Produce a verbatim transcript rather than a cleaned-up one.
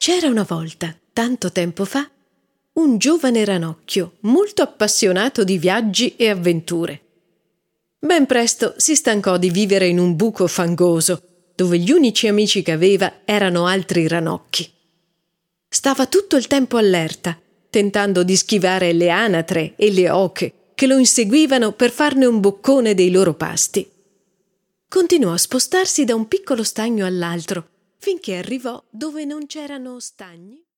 C'era una volta, tanto tempo fa, un giovane ranocchio molto appassionato di viaggi e avventure. Ben presto si stancò di vivere in un buco fangoso, dove gli unici amici che aveva erano altri ranocchi. Stava tutto il tempo allerta, tentando di schivare le anatre e le oche che lo inseguivano per farne un boccone dei loro pasti. Continuò a spostarsi da un piccolo stagno all'altro, finché arrivò dove non c'erano stagni